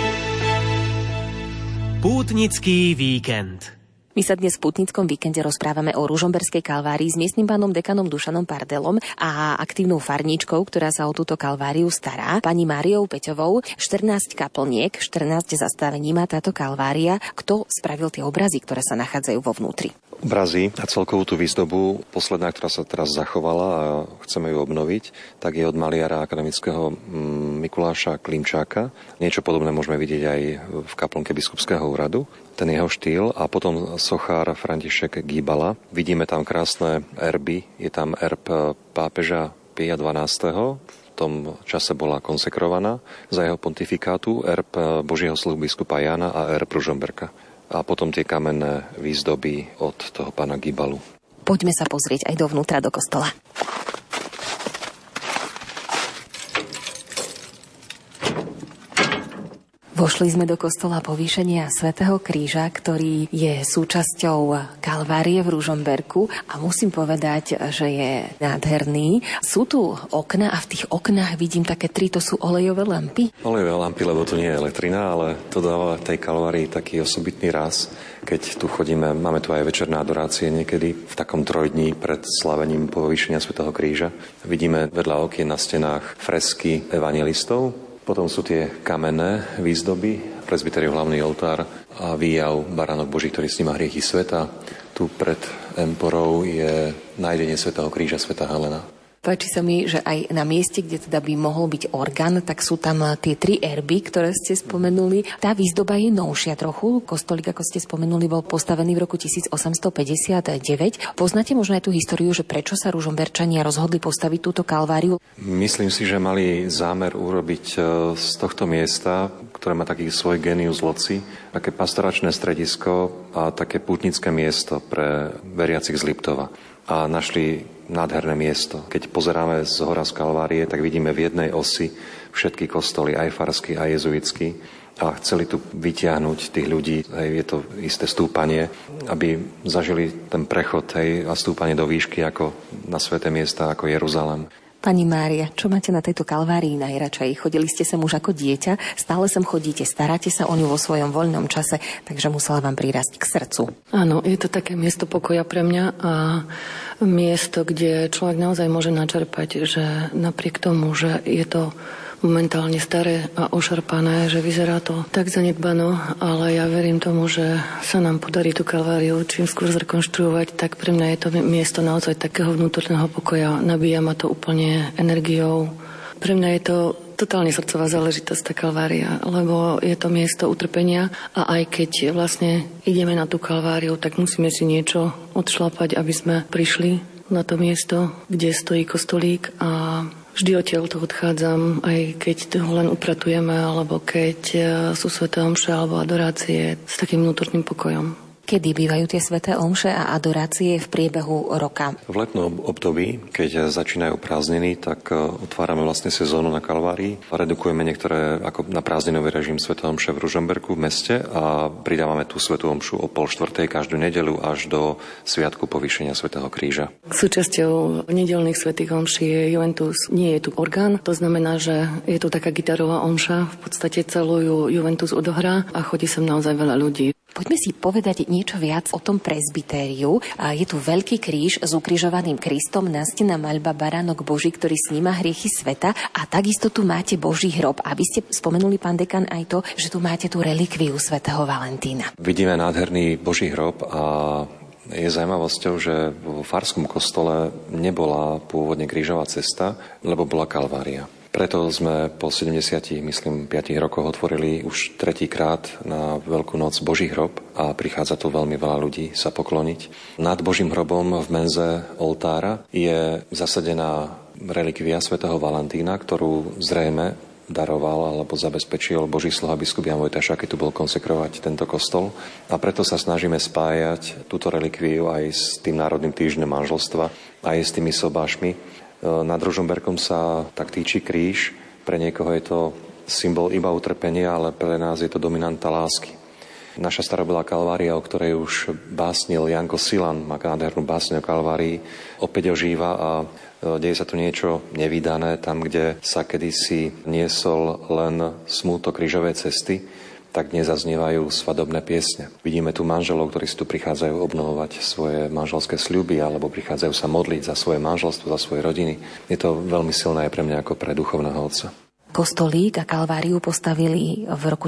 Speaker 1: Pútnický víkend.
Speaker 2: My sa dnes v Pútnickom víkende rozprávame o Ružomberskej kalvárii s miestnym pánom dekanom Dušanom Pardelom a aktívnou farníčkou, ktorá sa o túto kalváriu stará, pani Máriou Peťovou. štrnásť kaplniek, štrnásť zastavení má táto kalvária. Kto spravil tie obrazy, ktoré sa nachádzajú vo vnútri?
Speaker 3: Obrazy a celkovú tú výzdobu, posledná, ktorá sa teraz zachovala a chceme ju obnoviť, tak je od maliara akademického Mikuláša Klimčáka. Niečo podobné môžeme vidieť aj v kaplnke Biskupského úradu. Ten jeho štýl a potom sochár František Gíbala. Vidíme tam krásne erby. Je tam erb pápeža Pia dvanásteho. V tom čase bola konsekrovaná za jeho pontifikátu, erb Božieho sluhu biskupa Jána a erb Ružomberka. A potom tie kamenné výzdoby od toho pána Gíbalu.
Speaker 2: Poďme sa pozrieť aj dovnútra do kostola. Vošli sme do kostola Povýšenia svätého Kríža, ktorý je súčasťou Kalvárie v Ružomberku a musím povedať, že je nádherný. Sú tu okná a v tých oknách vidím také tri, to sú olejové lampy.
Speaker 3: Olejové lampy, lebo to nie je elektrina, ale to dáva tej Kalvárii taký osobitný ráz. Keď tu chodíme, máme tu aj večerné adorácie niekedy v takom trojdní pred slavením Povýšenia svätého Kríža. Vidíme vedľa okien na stenách fresky evangelistov. Potom sú tie kamenné výzdoby, presbyteriu hlavný oltár a výjav Baránok Boží, ktorý sníma hriechy sveta. Tu pred emporou je nájdenie svätého Kríža svätá Helena.
Speaker 2: Páči sa mi, že aj na mieste, kde teda by mohol byť orgán, tak sú tam tie tri erby, ktoré ste spomenuli. Tá výzdoba je novšia trochu. Kostolík, ako ste spomenuli, bol postavený v roku tisícosemstopäťdesiatdeväť. Poznáte možno aj tú históriu, že prečo sa Ružomberčania rozhodli postaviť túto kalváriu?
Speaker 3: Myslím si, že mali zámer urobiť z tohto miesta, ktoré má taký svoj genius loci, také pastoračné stredisko a také pútnické miesto pre veriacich z Liptova. A našli nádherné miesto. Keď pozeráme z hora z Kalvárie, tak vidíme v jednej osi všetky kostoly, aj farský, aj jezuitský. A chceli tu vytiahnuť tých ľudí, hej, je to isté stúpanie, aby zažili ten prechod, hej, a stúpanie do výšky ako na sväté miesta, ako Jeruzalém.
Speaker 2: Pani Mária, čo máte na tejto kalvárii najradšej? Chodili ste sem už ako dieťa, stále sem chodíte, staráte sa o ňu vo svojom voľnom čase, takže musela vám prirásť k srdcu.
Speaker 13: Áno, je to také miesto pokoja pre mňa a miesto, kde človek naozaj môže načerpať, že napriek tomu, že je to momentálne staré a ošarpané, že vyzerá to tak zanedbano, ale ja verím tomu, že sa nám podarí tú kalváriu čím skôr zrekonštruovať, tak pre mňa je to miesto naozaj takého vnútorného pokoja. Nabíja ma to úplne energiou. Pre mňa je to totálne srdcová záležitosť, tá kalvária, lebo je to miesto utrpenia a aj keď vlastne ideme na tú kalváriu, tak musíme si niečo odšlapať, aby sme prišli na to miesto, kde stojí kostolík a vždy odtiaľ to odchádzam, aj keď to len upratujeme, alebo keď sú sväté omše alebo adorácie s takým vnútorným pokojom.
Speaker 2: Kedy bývajú tie sväté omše a adorácie v priebehu roka?
Speaker 3: V letnom období, keď začínajú prázdniny, tak otvárame vlastne sezónu na Kalvárii. Redukujeme niektoré ako na prázdninový režim sväté omše v Ružomberku v meste a pridávame tú svätú omšu o pol štvrtej každú nedeľu až do sviatku povýšenia svätého Kríža.
Speaker 13: Súčasťou nedeľných svätých omší je Juventus. Nie je tu orgán, to znamená, že je tu taká gitarová omša. V podstate celú ju Juventus odohrá a chodí sem naozaj veľa ľudí.
Speaker 2: Poďme si povedať niečo viac o tom presbytériu. Je tu veľký kríž s ukrižovaným Kristom, nástená maľba Baránok Boží, ktorý sníma hriechy sveta a takisto tu máte Boží hrob. A vy ste spomenuli, pán dekan, aj to, že tu máte tú relikviu svätého Valentína.
Speaker 3: Vidíme nádherný Boží hrob a je zaujímavosťou, že vo farskom kostole nebola pôvodne krížová cesta, lebo bola Kalvária. Preto sme po sedemdesiatich, myslím, piatich rokoch otvorili už tretíkrát na Veľkú noc Boží hrob a prichádza tu veľmi veľa ľudí sa pokloniť. Nad Božím hrobom v menze oltára je zasadená relikvia svätého Valentína, ktorú zrejme daroval alebo zabezpečil Boží sluha biskup Ján Vojtašák, keď tu bol konsekrovať tento kostol. A preto sa snažíme spájať túto relikviu aj s tým Národným týždňom manželstva, aj s tými sobášmi. Nad Ružomberkom sa tak týči kríž. Pre niekoho je to symbol iba utrpenia, ale pre nás je to dominanta lásky. Naša starobylá Kalvária, o ktorej už básnil Janko Silan, má nádhernú básne o Kalvárii, opäť ožíva a deje sa tu niečo nevídané, tam, kde sa kedysi niesol len smútok krížovej cesty, tak dnes zaznievajú svadobné piesne. Vidíme tu manželov, ktorí si tu prichádzajú obnovovať svoje manželské sľuby alebo prichádzajú sa modliť za svoje manželstvo, za svoje rodiny. Je to veľmi silné aj pre mňa ako pre duchovného otca.
Speaker 2: Kostolík a Kalváriu postavili v roku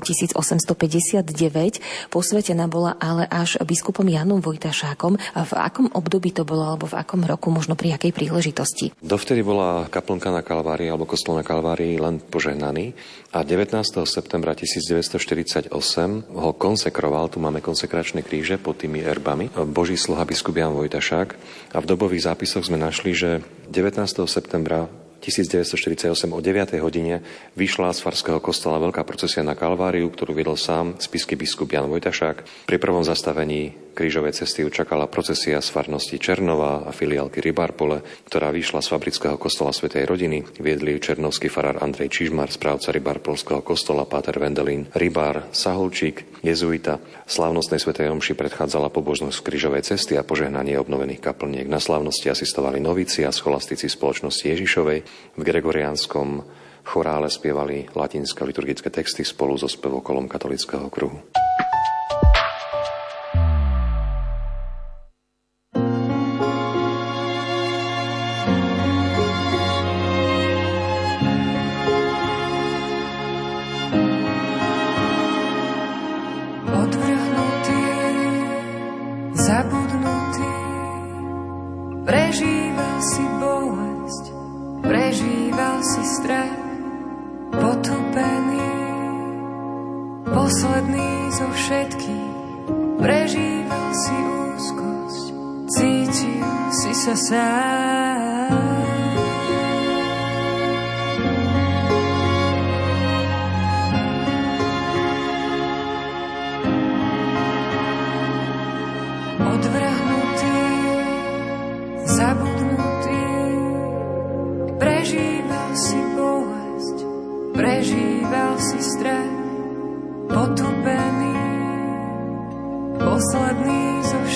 Speaker 2: tisícosemstopäťdesiatdeväť. Posvetená bola ale až biskupom Jánom Vojtašákom. A v akom období to bolo, alebo v akom roku, možno pri akej príležitosti?
Speaker 3: Dovtedy bola kaplnka na Kalvárii, alebo kostol na Kalvárii len požehnaný. A devätnásteho septembra tisícdeväťstoštyridsaťosem ho konsekroval, tu máme konsekračné kríže pod tými erbami, Boží sluha biskup Ján Vojtašák. A v dobových zápisoch sme našli, že devätnásteho septembra tisícdeväťstoštyridsaťosem o deviatej hodine vyšla z farského kostola veľká procesia na Kalváriu, ktorú viedol sám spišský biskup Ján Vojtašák. Pri prvom zastavení krížovej cesty čakala procesia z farnosti Černova a filiálky Rybárpole, ktorá vyšla z fabrického kostola Svätej rodiny. Viedli ju černovský farár Andrej Čižmar, správca Rybárpolského kostola páter Vendelín Rybár, Saholčík, jezuita. Slávnostnej svätej omši predchádzala pobožnosť krížovej cesty a požehnanie obnovených kaplniek. Na slávnosti asistovali novíci a scholastici spoločnosti Ježišovej. V gregoriánskom chorále spievali latinské liturgické texty spolu so spevokolom katolického kruhu.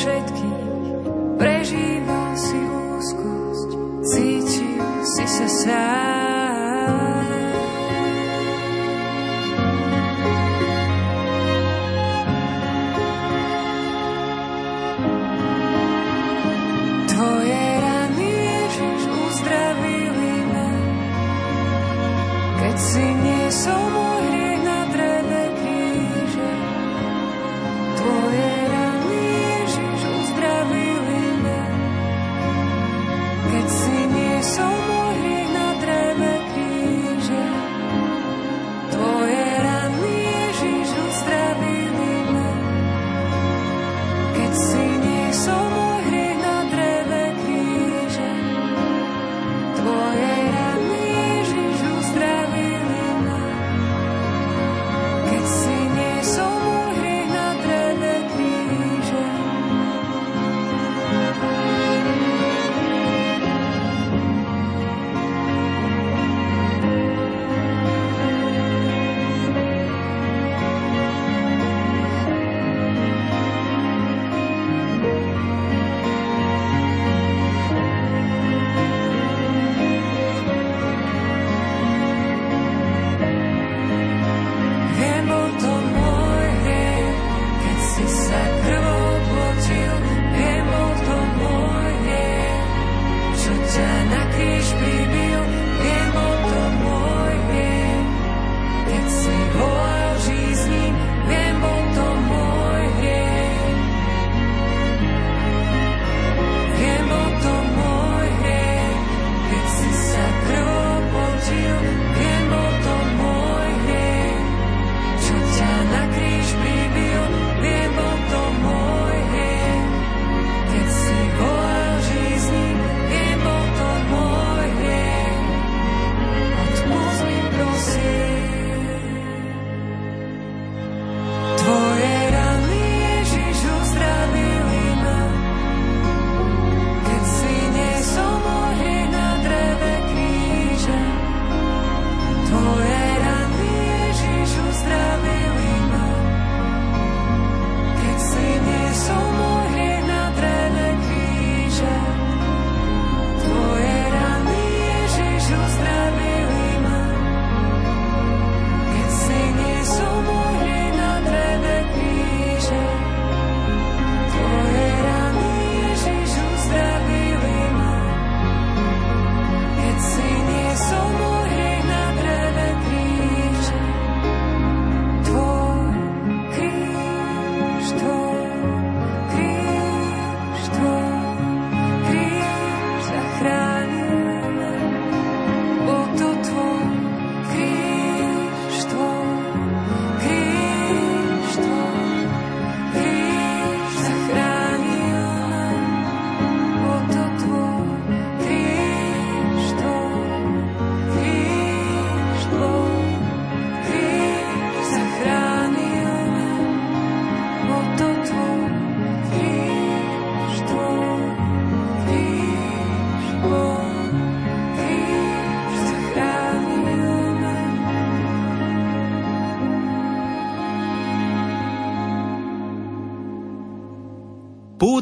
Speaker 15: Prežíval si úzkosť, cítil si sa sám.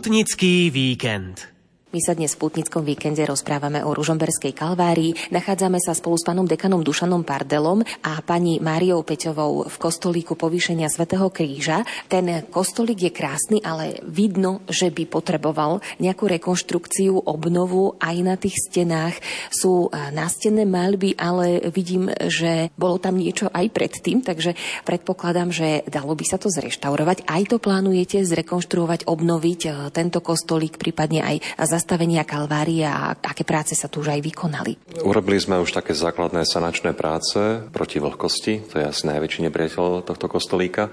Speaker 1: Pútnický víkend.
Speaker 2: My sa dnes v Pútnickom víkende rozprávame o Ružomberskej kalvárii. Nachádzame sa spolu s pánom dekanom Dušanom Pardelom a pani Máriou Peťovou v kostolíku Povýšenia svätého Kríža. Ten kostolík je krásny, ale vidno, že by potreboval nejakú rekonštrukciu, obnovu. Aj na tých stenách sú nástenné maľby, ale vidím, že bolo tam niečo aj predtým, takže predpokladám, že dalo by sa to zreštaurovať. Aj to plánujete zrekonštruovať, obnoviť tento kostolík, prípadne aj zastavenia kalvárie a aké práce sa tu už aj vykonali?
Speaker 3: Urobili sme už také základné sanačné práce proti vlhkosti, to je asi najväčší nepriateľ tohto kostolíka.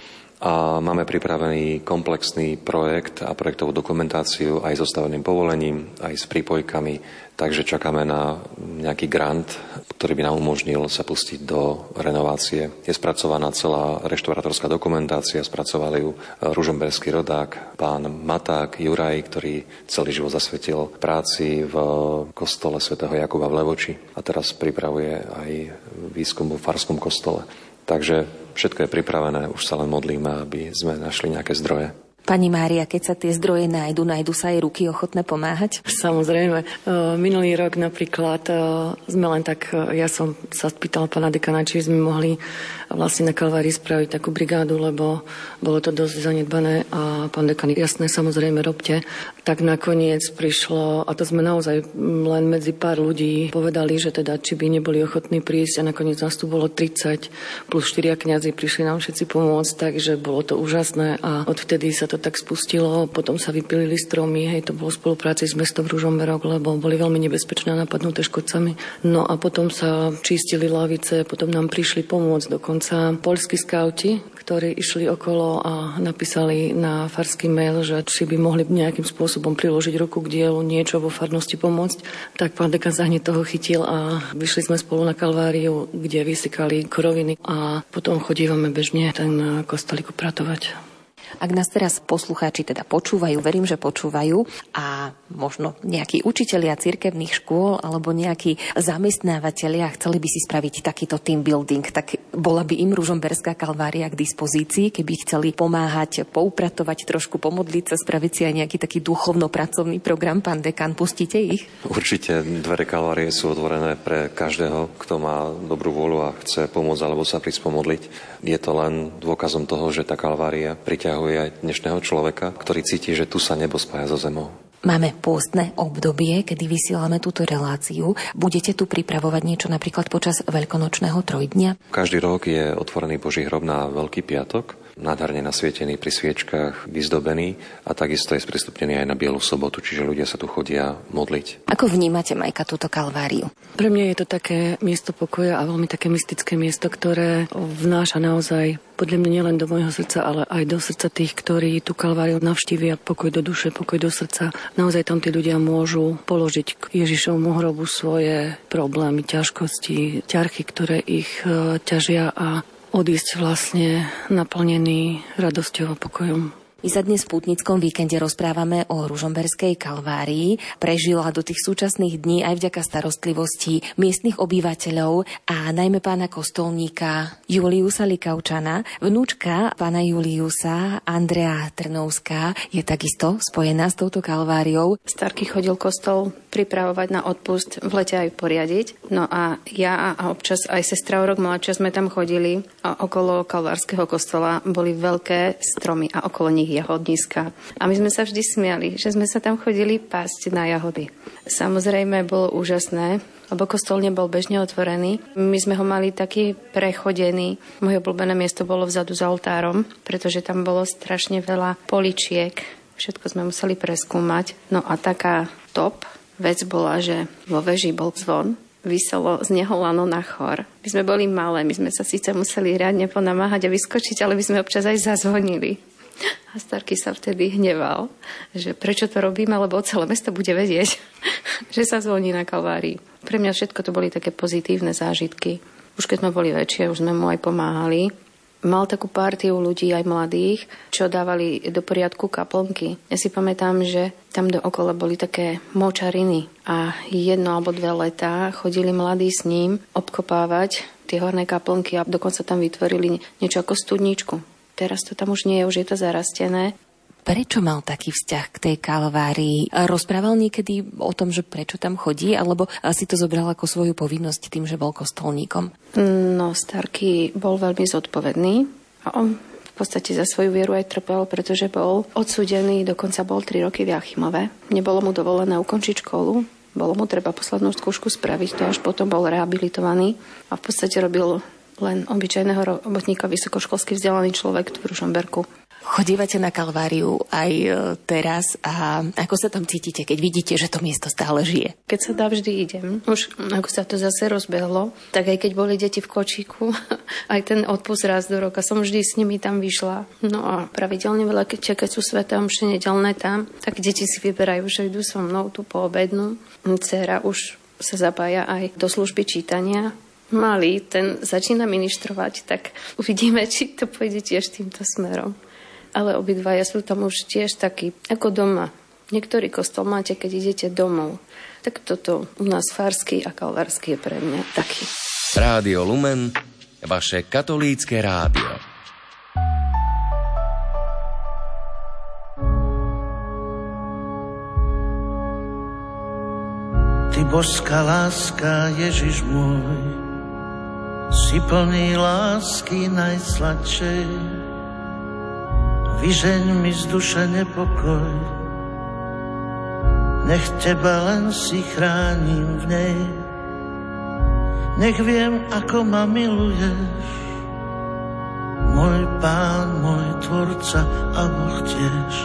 Speaker 3: A máme pripravený komplexný projekt a projektovú dokumentáciu aj so stavebným povolením, aj s prípojkami. Takže čakáme na nejaký grant, ktorý by nám umožnil sa pustiť do renovácie. Je spracovaná celá reštaurátorská dokumentácia, spracovali ju ružomberský rodák, pán Maták Juraj, ktorý celý život zasvetil práci v kostole svätého Jakuba v Levoči a teraz pripravuje aj výskum v farskom kostole. Takže všetko je pripravené, už sa len modlíme, aby sme našli nejaké zdroje.
Speaker 2: Pani Mária, keď sa tie zdroje nájdu, nájdu sa aj ruky ochotné pomáhať?
Speaker 13: Samozrejme. Minulý rok napríklad sme len tak, ja som sa spýtala pána dekana, či sme mohli vlastne na Kalvárii spraviť takú brigádu, lebo bolo to dosť zanedbané a pán dekan, jasné, samozrejme, robte. Tak nakoniec prišlo, a to sme naozaj len medzi pár ľudí povedali, že teda, či by neboli ochotní prísť a nakoniec nás tu bolo tridsať plus štyria kňazi, prišli nám všetci pomôcť, takže bolo to úžasné a odvtedy sa to tak spustilo, potom sa vypilili stromy, hej, to bolo v spolupráci s mestom Ružomberok, lebo boli veľmi nebezpečné a napadnuté škodcami. No a potom sa čistili lavice, potom nám prišli pomôcť dokonca poľskí skauti, ktorí išli okolo a napísali na farský mail, že či by mohli nejakým spôsobom priložiť ruku k dielu, niečo vo farnosti pomôcť. Tak pán dekan sa hneď toho chytil a vyšli sme spolu na Kalváriu, kde vysikali kroviny a potom chodívame bežne ten kostolík upratovať.
Speaker 2: Ak nás teraz poslucháči teda počúvajú, verím, že počúvajú a možno nejakí učitelia cirkevných škôl alebo nejakí zamestnávateľia chceli by si spraviť takýto team building, tak bola by im Ružomberská kalvária k dispozícii, keby chceli pomáhať, poupratovať trošku, pomodliť sa, spraviť si aj nejaký taký duchovno-pracovný program. Pán dekan, pustíte ich?
Speaker 3: Určite dvere kalvárie sú otvorené pre každého, kto má dobrú vôľu a chce pomôcť alebo sa prísť pomodliť. Je to len dôkazom toho, že tá kalvária priťahuje aj dnešného človeka, ktorý cíti, že tu sa nebo spája so zemou.
Speaker 2: Máme pôstne obdobie, kedy vysielame túto reláciu. Budete tu pripravovať niečo napríklad počas veľkonočného trojdňa?
Speaker 3: Každý rok je otvorený Boží hrob na Veľký piatok, nádherne nasvietený pri sviečkách, vyzdobený a takisto je sprístupnený aj na Bielu sobotu, čiže ľudia sa tu chodia modliť.
Speaker 2: Ako vnímate, Majka, túto kalváriu?
Speaker 13: Pre mňa je to také miesto pokoja a veľmi také mystické miesto, ktoré vnáša naozaj podľa mňa nielen do môjho srdca, ale aj do srdca tých, ktorí tú kalváriu navštívia, pokoj do duše, pokoj do srdca. Naozaj tam tí ľudia môžu položiť k Ježišovmu hrobu svoje problémy, ťažkosti, ťarchy, ktoré ich e, ťažia a odísť vlastne naplnený radosťou a pokojom.
Speaker 2: My sa dnes v Pútnickom víkende rozprávame o Ružomberskej kalvárii. Prežila do tých súčasných dní aj vďaka starostlivosti miestnych obyvateľov a najmä pána kostolníka Juliusa Likavčana. Vnúčka pána Juliusa, Andrea Trnovská, je takisto spojená s touto kalváriou.
Speaker 15: Starky chodil kostol pripravovať na odpust, v lete aj poriadiť. No a ja a občas aj sestra o rok mladšia sme tam chodili a okolo kalvárskeho kostola boli veľké stromy a okolo nich jahodníska. A my sme sa vždy smiali, že sme sa tam chodili pásť na jahody. Samozrejme bolo úžasné, lebo kostol nebol bežne otvorený. My sme ho mali taký prechodený. Moje obľúbené miesto bolo vzadu za oltárom, pretože tam bolo strašne veľa poličiek. Všetko sme museli preskúmať. No a taká top vec bola, že vo veži bol zvon, viselo z neho lano na chor. My sme boli malé, my sme sa síce museli riadne ponamáhať a vyskočiť, ale my sme občas aj zazvonili. A Starky sa vtedy hneval, že prečo to robíme, lebo celé mesto bude vedieť, že sa zvoní na kalvárii. Pre mňa všetko to boli také pozitívne zážitky. Už keď sme boli väčšie, už sme mu aj pomáhali. Mal takú partiu ľudí, aj mladých, čo dávali do poriadku kaplnky. Ja si pamätám, že tam dookola boli také močariny a jedno alebo dve letá chodili mladí s ním obkopávať tie horné kaplnky a dokonca tam vytvorili niečo ako studničku. Teraz to tam už nie je, už je to zarastené.
Speaker 2: Prečo mal taký vzťah k tej Kalvárii? Rozprával niekedy o tom, že prečo tam chodí, alebo si to zobral ako svoju povinnosť tým, že bol kostolníkom?
Speaker 15: No, Starký bol veľmi zodpovedný a on v podstate za svoju vieru aj trpel, pretože bol odsúdený, dokonca bol tri roky v Jáchymove. Nebolo mu dovolené ukončiť školu, bolo mu treba poslednú skúšku spraviť, to až potom bol rehabilitovaný a v podstate robil len obyčajného robotníka, vysokoškolsky vzdelaný človek v Ružomberku. Chodívate na Kalváriu aj teraz a ako sa tam cítite, keď vidíte, že to miesto stále žije? Keď sa dá, vždy idem. Už ako sa to zase rozbehlo, tak aj keď boli deti v kočíku, aj ten odpust raz do roka, som vždy s nimi tam vyšla. No a pravidelne veľa, keď sú sväté omše nedeľné tam, tak deti si vyberajú, že idú so mnou tu po obednú. Dcera už sa zapája aj do služby čítania. Malý, ten začína ministrovať, tak uvidíme, či to pôjde tiež týmto smerom. Ale obidvaja sú tam už tiež takí, ako doma. Niektorý kostol máte, keď idete domov. Tak toto u nás farský a kalvársky je pre mňa taký.
Speaker 8: Rádio Lumen, vaše katolícke rádio.
Speaker 16: Ty božská láska, Ježiš môj, si plný lásky najsladšej. Vyžeň mi z duše nepokoj, nech teba len si chránim v nej. Nech viem, ako ma miluješ, môj Pán, môj Tvorca a Boh tiež.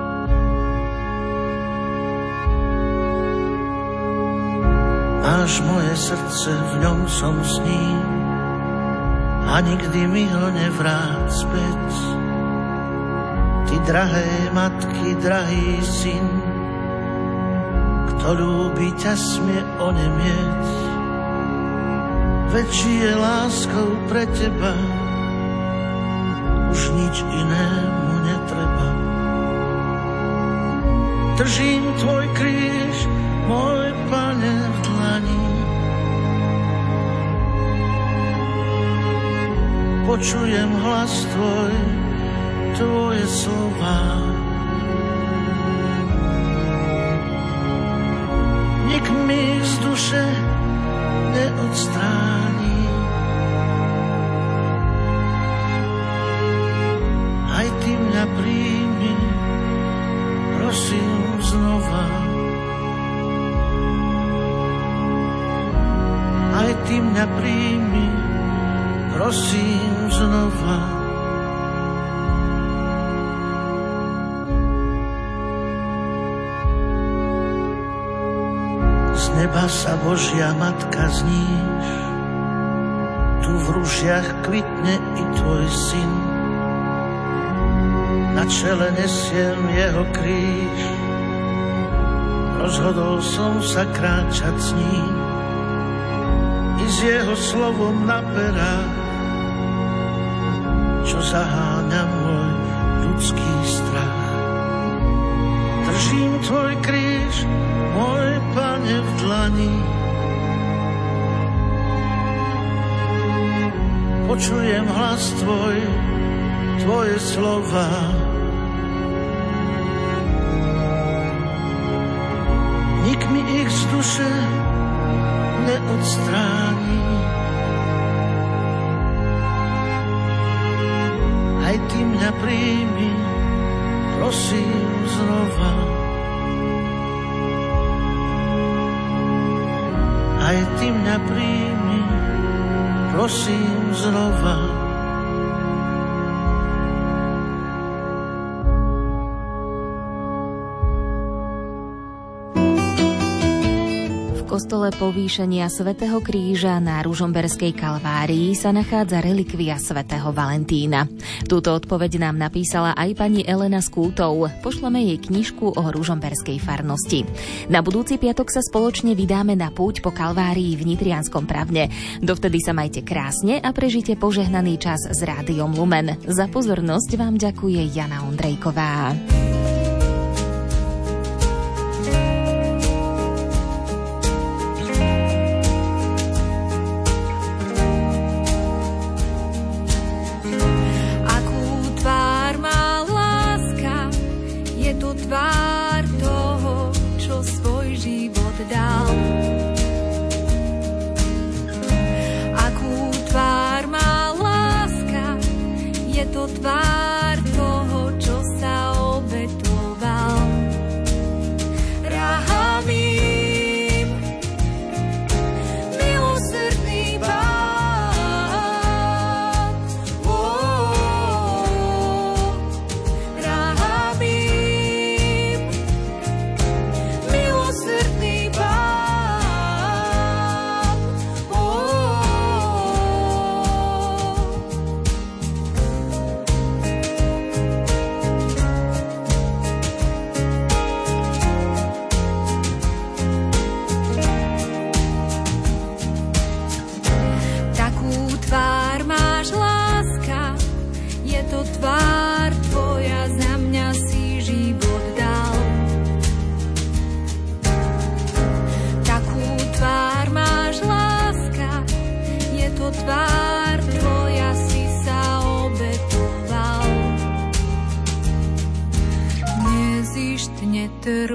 Speaker 16: Máš moje srdce, v ňom som s ním a nikdy mi ho nevráť späť. Ty drahé matky, drahý syn, kto ľúbi ťa smie onemieť. Veď je láskou pre teba, už nič inému netreba. Držím tvoj kríž, môj Pane, v dlani. Počujem hlas tvoj, tvoje slova. Nik mi z duše neodstráni. Aj ty mňa príjmi, prosím znova. Aj ty mňa príjmi, prosím znova. Z neba sa Božia Matka zníš, tu v rúžiach kvitne i tvoj syn. Na čele nesiem jeho kríž, rozhodol som sa kráčať s ním. I s jeho slovom na perách, čo zaháňa môj ľudský strach. Držím tvoj kríž, môj Pane, v dlani. Počujem hlas tvoj, tvoje slova. Nik mi ich z duše neodstráni. Aj ty mňa príjmi, prosím znova. Aj ty mňa príjmi, prosím znova.
Speaker 2: V kostole povýšenia svätého Kríža na Ružomberskej Kalvárii sa nachádza relikvia svätého Valentína. Túto odpoveď nám napísala aj pani Elena z Kútov. Pošleme jej knižku o ružomberskej farnosti. Na budúci piatok sa spoločne vydáme na púť po Kalvárii v Nitrianskom Pravne. Dovtedy sa majte krásne a prežite požehnaný čas s Rádiom Lumen. Za pozornosť vám ďakuje Jana Ondrejková.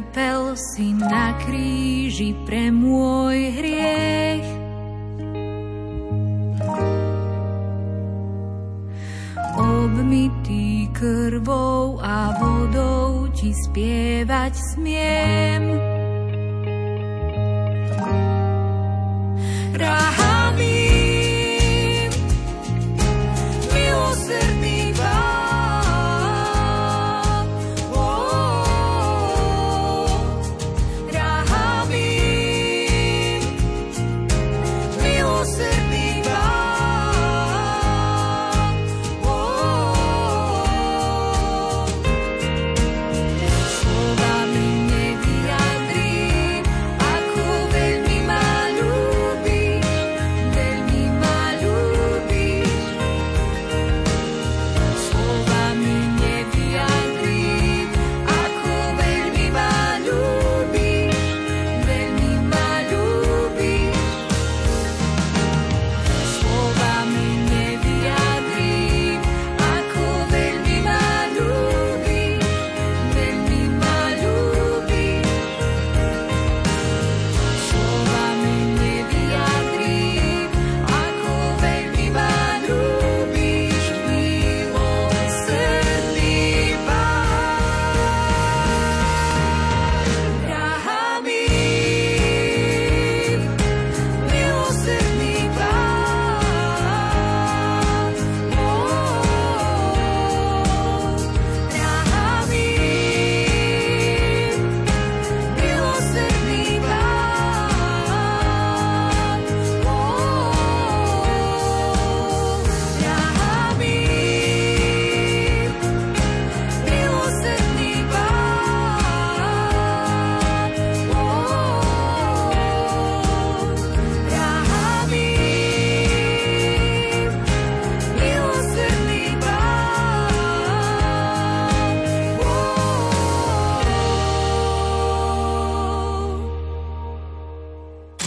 Speaker 12: Trpel si na kríži pre môj hriech. Obmytý krvou a vodou ti spievať smiem.